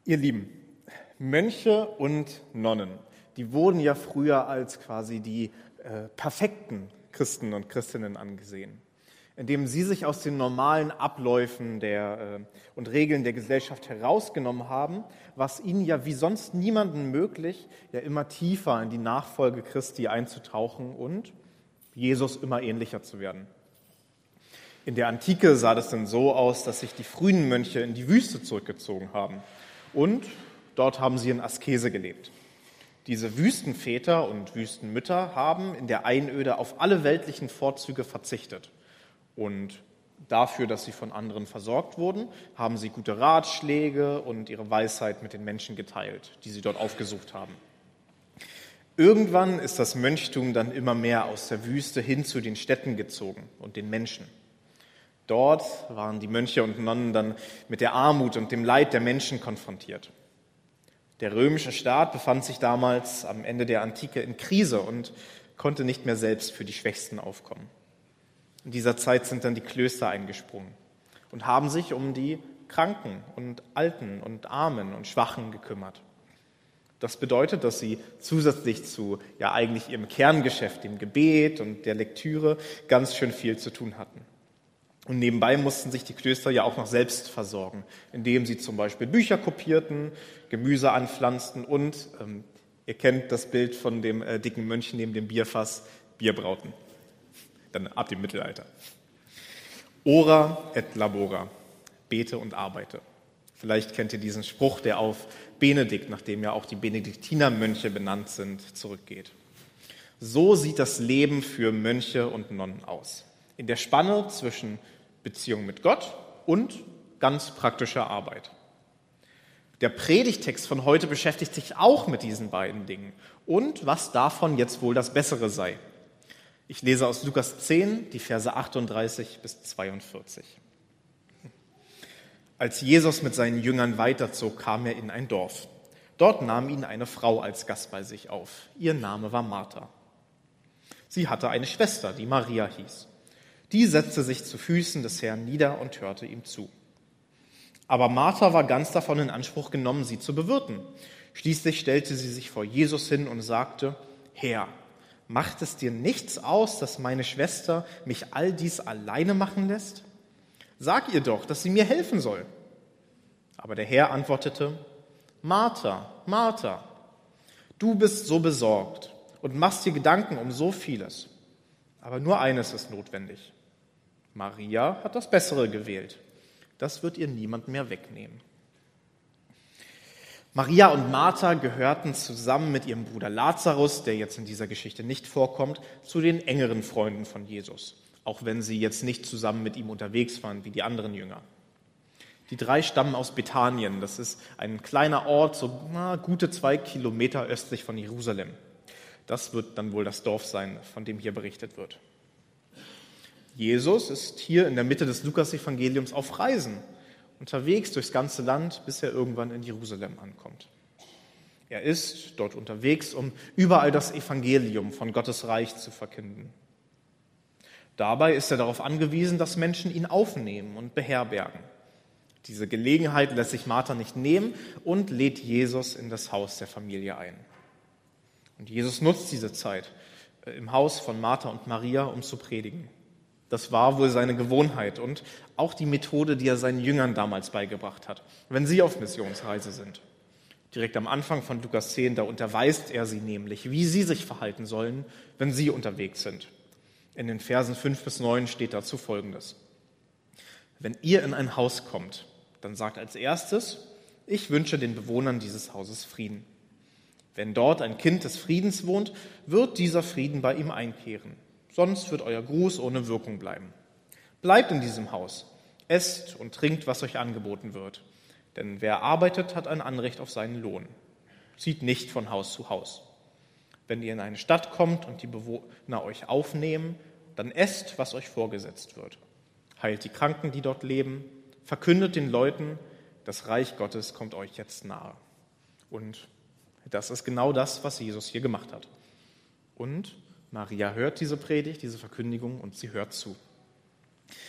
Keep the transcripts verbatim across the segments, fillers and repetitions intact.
Ihr Lieben, Mönche und Nonnen, die wurden ja früher als quasi die äh, perfekten Christen und Christinnen angesehen, indem sie sich aus den normalen Abläufen der, äh, und Regeln der Gesellschaft herausgenommen haben, was ihnen ja wie sonst niemandem möglich, ja immer tiefer in die Nachfolge Christi einzutauchen und Jesus immer ähnlicher zu werden. In der Antike sah das dann so aus, dass sich die frühen Mönche in die Wüste zurückgezogen haben und dort haben sie in Askese gelebt. Diese Wüstenväter und Wüstenmütter haben in der Einöde auf alle weltlichen Vorzüge verzichtet. Und dafür, dass sie von anderen versorgt wurden, haben sie gute Ratschläge und ihre Weisheit mit den Menschen geteilt, die sie dort aufgesucht haben. Irgendwann ist das Mönchtum dann immer mehr aus der Wüste hin zu den Städten gezogen und den Menschen. Dort waren die Mönche und Nonnen dann mit der Armut und dem Leid der Menschen konfrontiert. Der römische Staat befand sich damals am Ende der Antike in Krise und konnte nicht mehr selbst für die Schwächsten aufkommen. In dieser Zeit sind dann die Klöster eingesprungen und haben sich um die Kranken und Alten und Armen und Schwachen gekümmert. Das bedeutet, dass sie zusätzlich zu ja eigentlich ihrem Kerngeschäft, dem Gebet und der Lektüre, ganz schön viel zu tun hatten. Und nebenbei mussten sich die Klöster ja auch noch selbst versorgen, indem sie zum Beispiel Bücher kopierten, Gemüse anpflanzten und, ähm, ihr kennt das Bild von dem äh, dicken Mönch neben dem Bierfass, Bier brauten. Dann ab dem Mittelalter. Ora et labora, bete und arbeite. Vielleicht kennt ihr diesen Spruch, der auf Benedikt, nachdem ja auch die Benediktinermönche benannt sind, zurückgeht. So sieht das Leben für Mönche und Nonnen aus. In der Spanne zwischen Beziehung mit Gott und ganz praktischer Arbeit. Der Predigtext von heute beschäftigt sich auch mit diesen beiden Dingen und was davon jetzt wohl das Bessere sei. Ich lese aus Lukas zehn, die Verse achtunddreißig bis zweiundvierzig. Als Jesus mit seinen Jüngern weiterzog, kam er in ein Dorf. Dort nahm ihn eine Frau als Gast bei sich auf. Ihr Name war Martha. Sie hatte eine Schwester, die Maria hieß. Die setzte sich zu Füßen des Herrn nieder und hörte ihm zu. Aber Martha war ganz davon in Anspruch genommen, sie zu bewirten. Schließlich stellte sie sich vor Jesus hin und sagte, Herr, macht es dir nichts aus, dass meine Schwester mich all dies alleine machen lässt? Sag ihr doch, dass sie mir helfen soll. Aber der Herr antwortete, Martha, Martha, du bist so besorgt und machst dir Gedanken um so vieles. Aber nur eines ist notwendig. Maria hat das Bessere gewählt. Das wird ihr niemand mehr wegnehmen. Maria und Martha gehörten zusammen mit ihrem Bruder Lazarus, der jetzt in dieser Geschichte nicht vorkommt, zu den engeren Freunden von Jesus, auch wenn sie jetzt nicht zusammen mit ihm unterwegs waren wie die anderen Jünger. Die drei stammen aus Bethanien, das ist ein kleiner Ort, so na, gute zwei Kilometer östlich von Jerusalem. Das wird dann wohl das Dorf sein, von dem hier berichtet wird. Jesus ist hier in der Mitte des Lukas-Evangeliums auf Reisen, unterwegs durchs ganze Land, bis er irgendwann in Jerusalem ankommt. Er ist dort unterwegs, um überall das Evangelium von Gottes Reich zu verkünden. Dabei ist er darauf angewiesen, dass Menschen ihn aufnehmen und beherbergen. Diese Gelegenheit lässt sich Martha nicht nehmen und lädt Jesus in das Haus der Familie ein. Und Jesus nutzt diese Zeit im Haus von Martha und Maria, um zu predigen. Das war wohl seine Gewohnheit und auch die Methode, die er seinen Jüngern damals beigebracht hat, wenn sie auf Missionsreise sind. Direkt am Anfang von Lukas zehn, da unterweist er sie nämlich, wie sie sich verhalten sollen, wenn sie unterwegs sind. In den Versen fünf bis neun steht dazu Folgendes. Wenn ihr in ein Haus kommt, dann sagt als erstes, ich wünsche den Bewohnern dieses Hauses Frieden. Wenn dort ein Kind des Friedens wohnt, wird dieser Frieden bei ihm einkehren. Sonst wird euer Gruß ohne Wirkung bleiben. Bleibt in diesem Haus, esst und trinkt, was euch angeboten wird. Denn wer arbeitet, hat ein Anrecht auf seinen Lohn. Zieht nicht von Haus zu Haus. Wenn ihr in eine Stadt kommt und die Bewohner euch aufnehmen, dann esst, was euch vorgesetzt wird. Heilt die Kranken, die dort leben, verkündet den Leuten, das Reich Gottes kommt euch jetzt nahe. Und das ist genau das, was Jesus hier gemacht hat. Und Maria hört diese Predigt, diese Verkündigung und sie hört zu.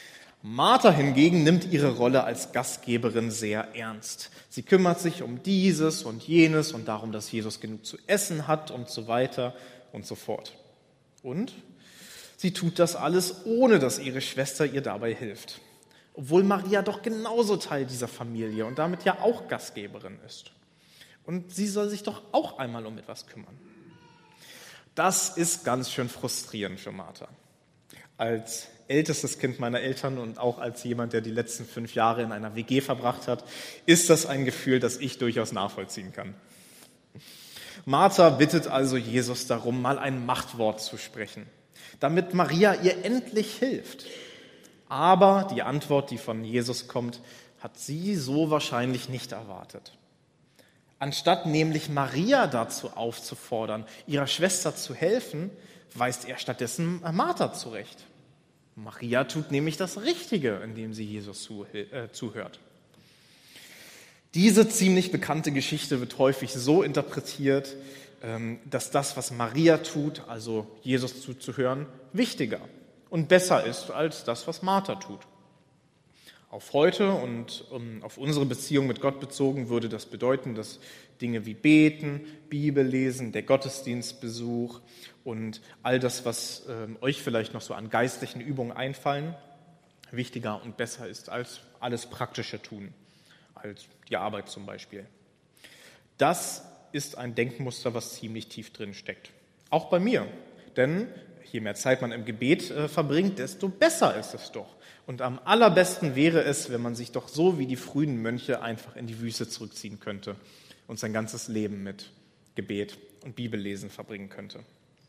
Martha hingegen nimmt ihre Rolle als Gastgeberin sehr ernst. Sie kümmert sich um dieses und jenes und darum, dass Jesus genug zu essen hat und so weiter und so fort. Und sie tut das alles, ohne dass ihre Schwester ihr dabei hilft. Obwohl Maria doch genauso Teil dieser Familie und damit ja auch Gastgeberin ist. Und sie soll sich doch auch einmal um etwas kümmern. Das ist ganz schön frustrierend für Martha. Als ältestes Kind meiner Eltern und auch als jemand, der die letzten fünf Jahre in einer W G verbracht hat, ist das ein Gefühl, das ich durchaus nachvollziehen kann. Martha bittet also Jesus darum, mal ein Machtwort zu sprechen, damit Maria ihr endlich hilft. Aber die Antwort, die von Jesus kommt, hat sie so wahrscheinlich nicht erwartet. Anstatt nämlich Maria dazu aufzufordern, ihrer Schwester zu helfen, weist er stattdessen Martha zurecht. Maria tut nämlich das Richtige, indem sie Jesus zu, äh, zuhört. Diese ziemlich bekannte Geschichte wird häufig so interpretiert, ähm, dass das, was Maria tut, also Jesus zuzuhören, wichtiger und besser ist als das, was Martha tut. Auf heute und um, auf unsere Beziehung mit Gott bezogen würde das bedeuten, dass Dinge wie Beten, Bibellesen, der Gottesdienstbesuch und all das, was ähm, euch vielleicht noch so an geistlichen Übungen einfallen, wichtiger und besser ist als alles praktische Tun, als die Arbeit zum Beispiel. Das ist ein Denkmuster, was ziemlich tief drin steckt. Auch bei mir, denn je mehr Zeit man im Gebet äh, verbringt, desto besser ist es doch. Und am allerbesten wäre es, wenn man sich doch so wie die frühen Mönche einfach in die Wüste zurückziehen könnte und sein ganzes Leben mit Gebet und Bibellesen verbringen könnte.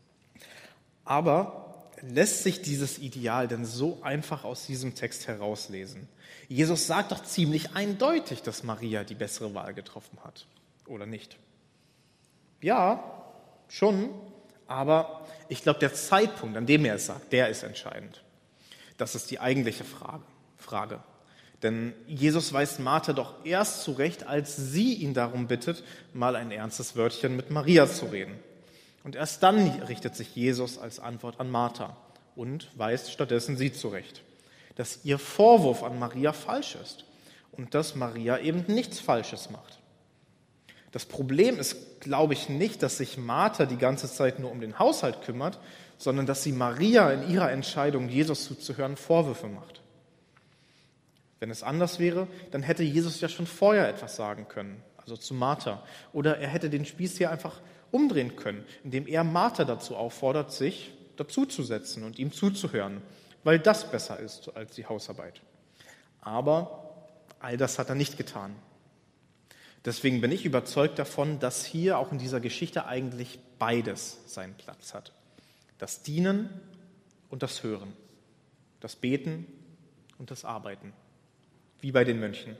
Aber lässt sich dieses Ideal denn so einfach aus diesem Text herauslesen? Jesus sagt doch ziemlich eindeutig, dass Maria die bessere Wahl getroffen hat, oder nicht? Ja, schon, aber ich glaube, der Zeitpunkt, an dem er es sagt, der ist entscheidend. Das ist die eigentliche Frage. Frage. Denn Jesus weist Martha doch erst zurecht, als sie ihn darum bittet, mal ein ernstes Wörtchen mit Maria zu reden. Und erst dann richtet sich Jesus als Antwort an Martha und weist stattdessen sie zurecht, dass ihr Vorwurf an Maria falsch ist und dass Maria eben nichts Falsches macht. Das Problem ist, glaube ich, nicht, dass sich Martha die ganze Zeit nur um den Haushalt kümmert, sondern dass sie Maria in ihrer Entscheidung, Jesus zuzuhören, Vorwürfe macht. Wenn es anders wäre, dann hätte Jesus ja schon vorher etwas sagen können, also zu Martha. Oder er hätte den Spieß hier einfach umdrehen können, indem er Martha dazu auffordert, sich dazuzusetzen und ihm zuzuhören, weil das besser ist als die Hausarbeit. Aber all das hat er nicht getan. Deswegen bin ich überzeugt davon, dass hier auch in dieser Geschichte eigentlich beides seinen Platz hat. Das Dienen und das Hören, das Beten und das Arbeiten, wie bei den Mönchen.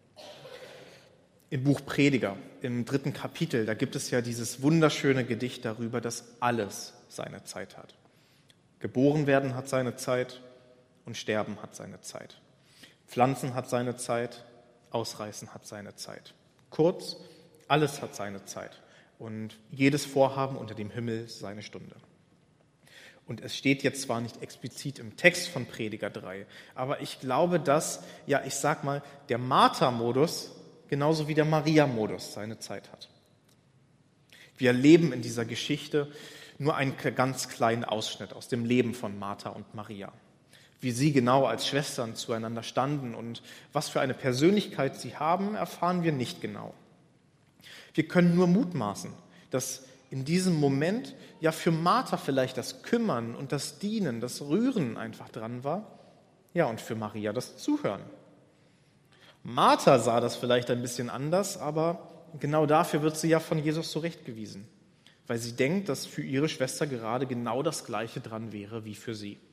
Im Buch Prediger, im dritten Kapitel, da gibt es ja dieses wunderschöne Gedicht darüber, dass alles seine Zeit hat. Geboren werden hat seine Zeit und Sterben hat seine Zeit. Pflanzen hat seine Zeit, Ausreißen hat seine Zeit. Kurz, alles hat seine Zeit und jedes Vorhaben unter dem Himmel seine Stunde. Und es steht jetzt zwar nicht explizit im Text von Prediger drei, aber ich glaube, dass, ja, ich sag mal, der Martha-Modus genauso wie der Maria-Modus seine Zeit hat. Wir erleben in dieser Geschichte nur einen ganz kleinen Ausschnitt aus dem Leben von Martha und Maria. Wie sie genau als Schwestern zueinander standen und was für eine Persönlichkeit sie haben, erfahren wir nicht genau. Wir können nur mutmaßen, dass in diesem Moment ja für Martha vielleicht das Kümmern und das Dienen, das Rühren einfach dran war, ja, und für Maria das Zuhören. Martha sah das vielleicht ein bisschen anders, aber genau dafür wird sie ja von Jesus zurechtgewiesen, weil sie denkt, dass für ihre Schwester gerade genau das Gleiche dran wäre wie für sie.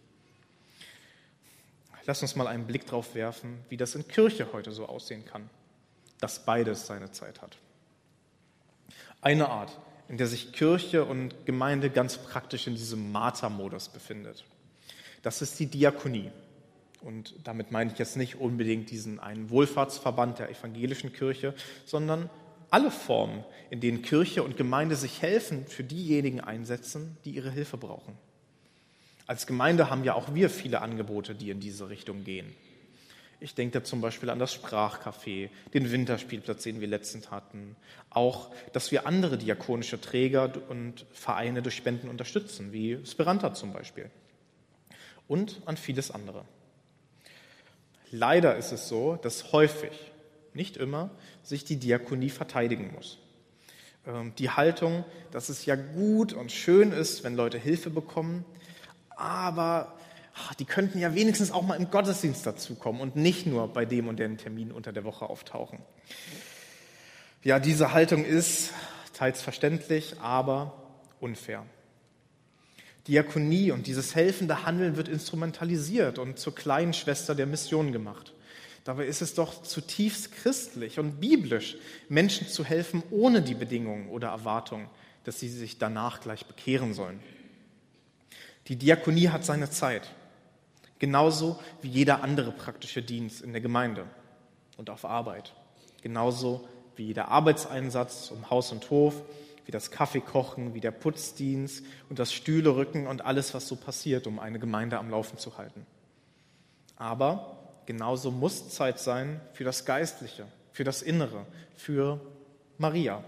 Lass uns mal einen Blick drauf werfen, wie das in Kirche heute so aussehen kann, dass beides seine Zeit hat. Eine Art, in der sich Kirche und Gemeinde ganz praktisch in diesem Martha-Modus befindet. Das ist die Diakonie. Und damit meine ich jetzt nicht unbedingt diesen einen Wohlfahrtsverband der evangelischen Kirche, sondern alle Formen, in denen Kirche und Gemeinde sich helfen, für diejenigen einsetzen, die ihre Hilfe brauchen. Als Gemeinde haben ja auch wir viele Angebote, die in diese Richtung gehen. Ich denke da zum Beispiel an das Sprachcafé, den Winterspielplatz, den wir letztens hatten. Auch, dass wir andere diakonische Träger und Vereine durch Spenden unterstützen, wie Speranza zum Beispiel. Und an vieles andere. Leider ist es so, dass häufig, nicht immer, sich die Diakonie verteidigen muss. Die Haltung, dass es ja gut und schön ist, wenn Leute Hilfe bekommen, aber ach, die könnten ja wenigstens auch mal im Gottesdienst dazukommen und nicht nur bei dem und dem Termin unter der Woche auftauchen. Ja, diese Haltung ist teils verständlich, aber unfair. Diakonie und dieses helfende Handeln wird instrumentalisiert und zur kleinen Schwester der Mission gemacht. Dabei ist es doch zutiefst christlich und biblisch, Menschen zu helfen ohne die Bedingungen oder Erwartung, dass sie sich danach gleich bekehren sollen. Die Diakonie hat seine Zeit, genauso wie jeder andere praktische Dienst in der Gemeinde und auf Arbeit, genauso wie jeder Arbeitseinsatz um Haus und Hof, wie das Kaffeekochen, wie der Putzdienst und das Stühlerücken und alles, was so passiert, um eine Gemeinde am Laufen zu halten. Aber genauso muss Zeit sein für das Geistliche, für das Innere, für Maria.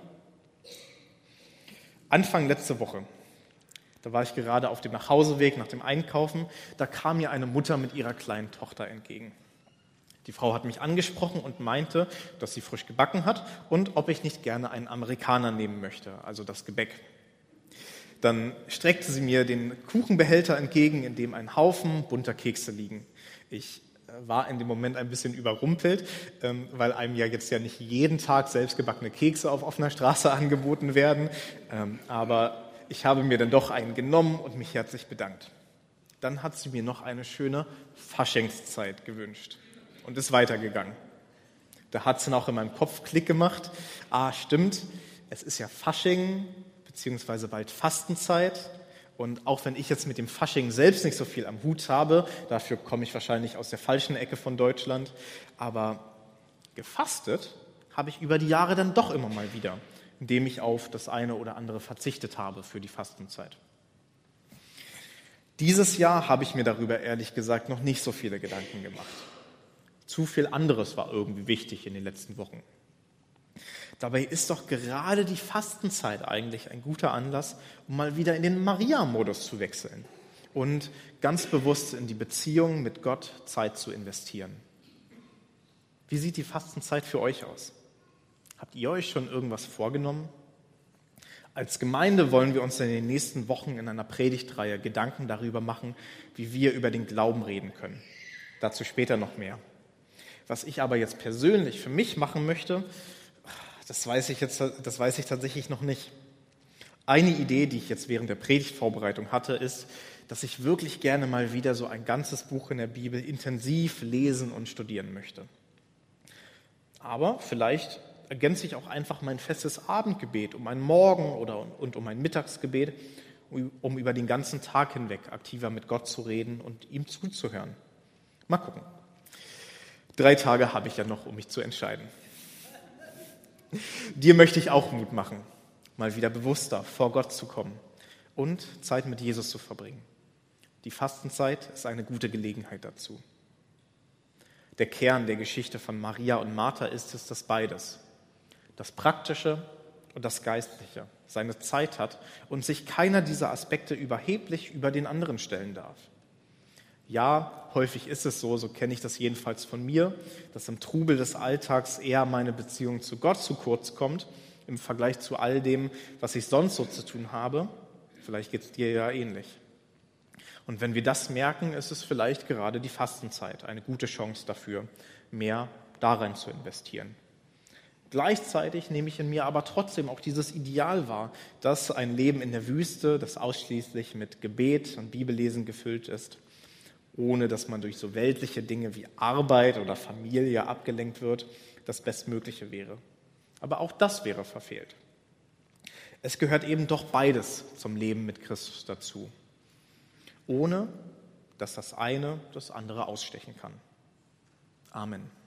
Anfang letzte Woche, da war ich gerade auf dem Nachhauseweg nach dem Einkaufen, da kam mir eine Mutter mit ihrer kleinen Tochter entgegen. Die Frau hat mich angesprochen und meinte, dass sie frisch gebacken hat und ob ich nicht gerne einen Amerikaner nehmen möchte, also das Gebäck. Dann streckte sie mir den Kuchenbehälter entgegen, in dem ein Haufen bunter Kekse liegen. Ich war in dem Moment ein bisschen überrumpelt, weil einem ja jetzt ja nicht jeden Tag selbstgebackene Kekse auf offener Straße angeboten werden. Aber ich habe mir dann doch einen genommen und mich herzlich bedankt. Dann hat sie mir noch eine schöne Faschingszeit gewünscht und ist weitergegangen. Da hat es dann auch in meinem Kopf Klick gemacht. Ah, stimmt, es ist ja Fasching, beziehungsweise bald Fastenzeit. Und auch wenn ich jetzt mit dem Fasching selbst nicht so viel am Hut habe, dafür komme ich wahrscheinlich aus der falschen Ecke von Deutschland, aber gefastet habe ich über die Jahre dann doch immer mal wieder, indem ich auf das eine oder andere verzichtet habe für die Fastenzeit. Dieses Jahr habe ich mir darüber ehrlich gesagt noch nicht so viele Gedanken gemacht. Zu viel anderes war irgendwie wichtig in den letzten Wochen. Dabei ist doch gerade die Fastenzeit eigentlich ein guter Anlass, um mal wieder in den Maria-Modus zu wechseln und ganz bewusst in die Beziehung mit Gott Zeit zu investieren. Wie sieht die Fastenzeit für euch aus? Habt ihr euch schon irgendwas vorgenommen? Als Gemeinde wollen wir uns in den nächsten Wochen in einer Predigtreihe Gedanken darüber machen, wie wir über den Glauben reden können. Dazu später noch mehr. Was ich aber jetzt persönlich für mich machen möchte, das weiß ich jetzt, das weiß ich tatsächlich noch nicht. Eine Idee, die ich jetzt während der Predigtvorbereitung hatte, ist, dass ich wirklich gerne mal wieder so ein ganzes Buch in der Bibel intensiv lesen und studieren möchte. Aber vielleicht ergänze ich auch einfach mein festes Abendgebet um ein Morgen- oder, und um ein Mittagsgebet, um über den ganzen Tag hinweg aktiver mit Gott zu reden und ihm zuzuhören. Mal gucken. Drei Tage habe ich ja noch, um mich zu entscheiden. Dir möchte ich auch Mut machen, mal wieder bewusster vor Gott zu kommen und Zeit mit Jesus zu verbringen. Die Fastenzeit ist eine gute Gelegenheit dazu. Der Kern der Geschichte von Maria und Martha ist es, dass beides, das Praktische und das Geistliche, seine Zeit hat und sich keiner dieser Aspekte überheblich über den anderen stellen darf. Ja, häufig ist es so, so kenne ich das jedenfalls von mir, dass im Trubel des Alltags eher meine Beziehung zu Gott zu kurz kommt, im Vergleich zu all dem, was ich sonst so zu tun habe. Vielleicht geht es dir ja ähnlich. Und wenn wir das merken, ist es vielleicht gerade die Fastenzeit eine gute Chance dafür, mehr darin zu investieren. Gleichzeitig nehme ich in mir aber trotzdem auch dieses Ideal wahr, dass ein Leben in der Wüste, das ausschließlich mit Gebet und Bibellesen gefüllt ist, ohne dass man durch so weltliche Dinge wie Arbeit oder Familie abgelenkt wird, das Bestmögliche wäre. Aber auch das wäre verfehlt. Es gehört eben doch beides zum Leben mit Christus dazu, ohne dass das eine das andere ausstechen kann. Amen.